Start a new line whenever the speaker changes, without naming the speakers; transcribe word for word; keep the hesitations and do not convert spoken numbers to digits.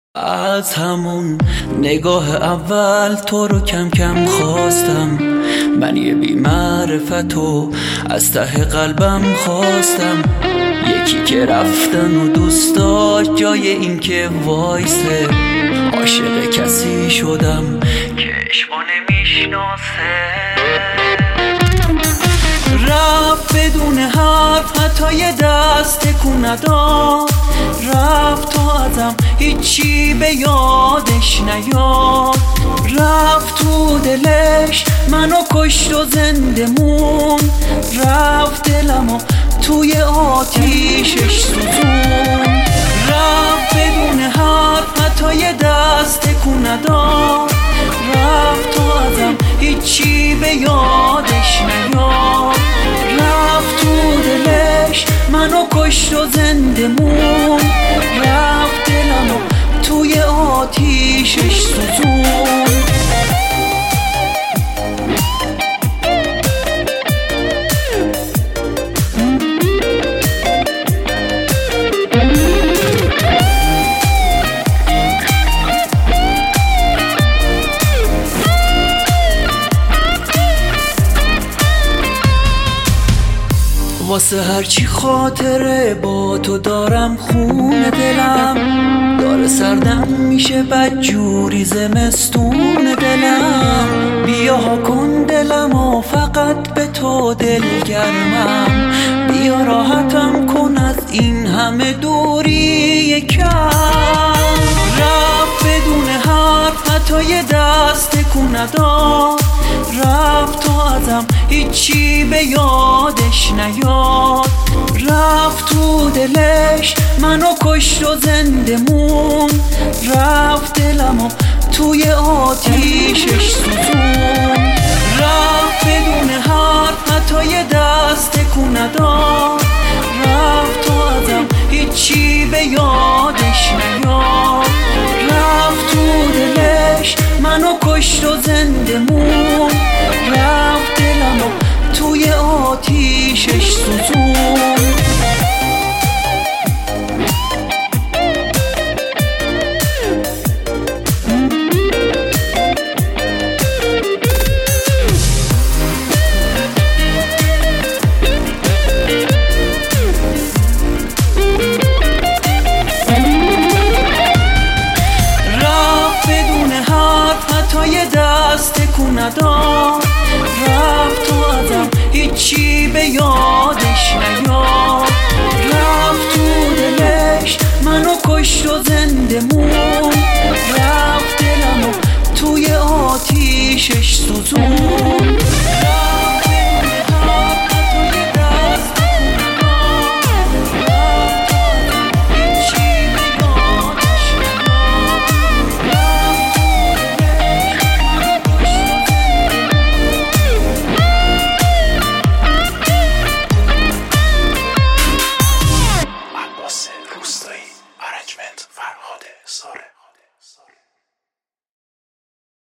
از همون نگاه اول تو رو کم کم خواستم، من یه بی معرفتو از ته قلبم خواستم. یکی که رفتن و دوست داشت جای این که وایسه، عاشق کسی شدم که عشقو نمیشناسه. رفت بدون حرف، حتی یه دست تکون نداد. رفت تا ازم هیچی به یادش نیاد. رفت تو دلش منو کشت و زنده مون. رفت دلمو توی آتیشش سوزون. رفت بدون حرف، حتی یه دست تکون نداد. رفت تا ازم هیچی به یادش نیاد. رفت تو دلش منو کشت و زنده مون. رفت دلمو توی آتیشش سوزون. واسه هرچی خاطره با تو دارم خون دلم داره سردم میشه بدجوری زمستون دلم. بیا ها کن دلم و فقط به تو دلگرمم. بیا راحتم کن از این همه دوری کم. رفت بدون حرف، حتی یه دست تکون نداد. رفت تا ازم هیچی به یادش نیاد. رفت تو دلش منو کشت و زنده مون. رفت دلمو توی آتیشش سوزون. رفت بدون حرف، حتی یه دست تکون نداد. رفت تا ازم هیچی به یادش نیاد. رفت تو دلش منو کشت و زنده مون. رفت دلمو توی آتیشش سوزون. یه دست تکون نداد. رفت تو ازم هیچی به یادش نیاد. رفت تو دلش منو کشت و زنده مون. رفت دلمو توی آتیشش سوزون.